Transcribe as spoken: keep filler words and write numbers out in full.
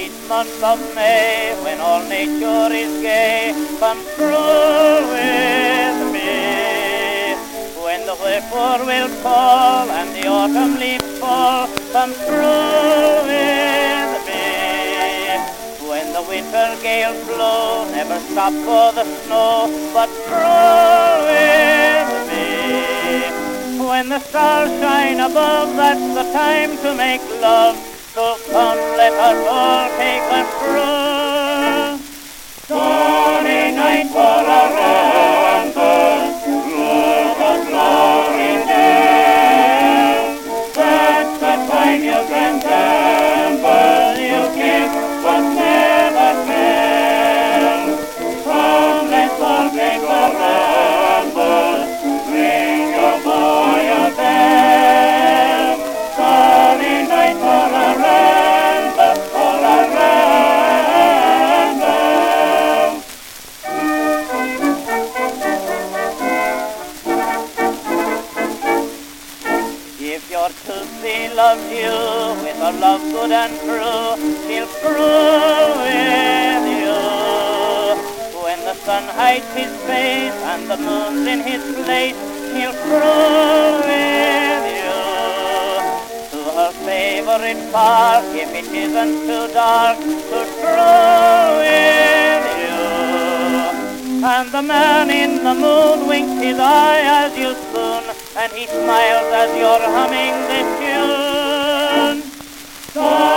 sweet month of May, when all nature is gay, come through with me. When the whippoorwill call and the autumn leaves fall, come through with me. When the winter gales blow, never stop for the snow, but through with me. When the stars shine above, that's the time to make love. So come, let us all take a stroll. Starry night for a ramble, through the glory dale. That's the time you can gamble, you give but never tell. Come, let's all take a ramble, ring your boy a bell. Starry night for a ramble, for a ramble. If your Tootsie loves you with a love good and true, she'll prove with you. When the sun hides his face and the moon's in his place, she'll prove with you. To her favorite park, if it isn't too dark, to true with you. And the man in the moon winks his eye as you spoon, and he smiles as you're humming this tune. So